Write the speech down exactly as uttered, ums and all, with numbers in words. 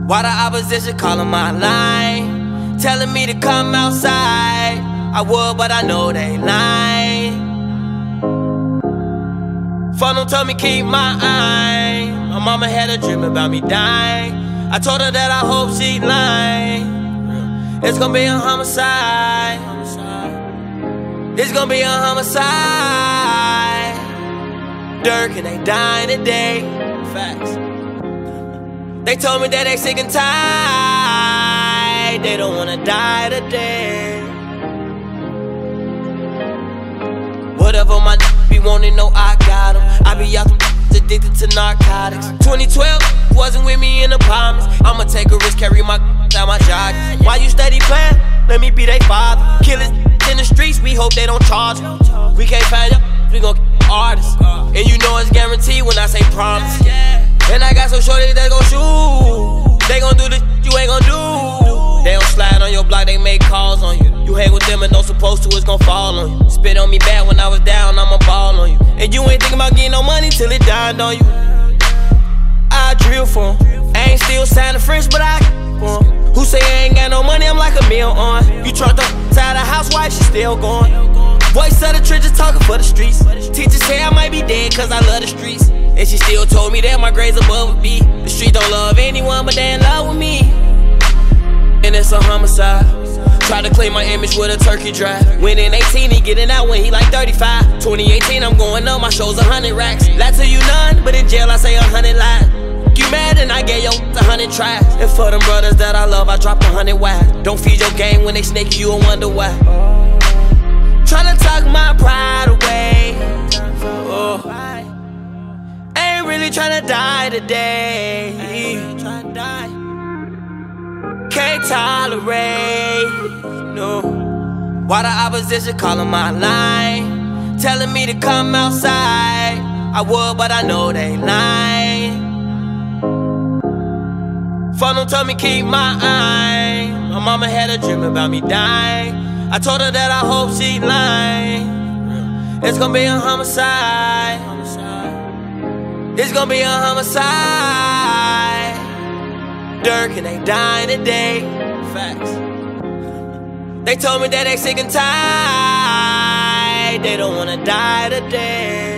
Why the opposition calling my line, telling me to come outside? I would, but I know they lying. Funnel told me keep my eye. My mama had a dream about me dying. I told her that I hope she lying. It's gonna be a homicide. It's gonna be a homicide. Dirk and they dying today. Facts. They told me that they sick and tired. They don't wanna die today. Whatever my n be wanting, know I got them. I be out them addicted to narcotics. twenty twelve wasn't with me in the promise. I'ma take a risk, carry my down my joggers. Why you steady playing? Let me be they father. Killers in the streets, we hope they don't charge them. We can't find up, we gon' get artists. And you know it's guaranteed when I say promise. And I got some shorties that gon' shoot. They gon' do the you ain't gon' do. They don't slide on your block, they make calls on you. You hang with them and don't supposed to, it's gon' fall on you. Spit on me bad when I was down, I'ma ball on you. And you ain't thinking about getting no money till it dined on you. I drill for 'em. I ain't still signing French, but I for 'em. Who say I ain't got no money, I'm like a meal on. You trust her, tired of housewife, she still going. Voice of the trenches talking for the streets. Teachers say I might be dead cause I love the streets. And she still told me that my grades above a B. The street don't love anyone but they in love with me. And it's a homicide. Try to clean my image with a turkey drive. When in eighteen, he getting out when he like thirty-five. twenty eighteen, I'm going up, my show's a hundred racks. Lie to you none, but in jail I say a hundred lies. You mad and I gave yo a hundred tries. And for them brothers that I love, I dropped a hundred wide. Don't feed your game when they snake you, you'll wonder why. Tryna talk my pride away. Oh. I ain't really tryna die today. Can't tolerate, no. Why the opposition calling my line, telling me to come outside? I would, but I know they lying. Funnel told me keep my eye. My mama had a dream about me dying. I told her that I hope she lying. It's gonna be a homicide. It's gonna be a homicide. Dirk and they dying today. Facts. They told me that they sick and tired. They don't wanna die today.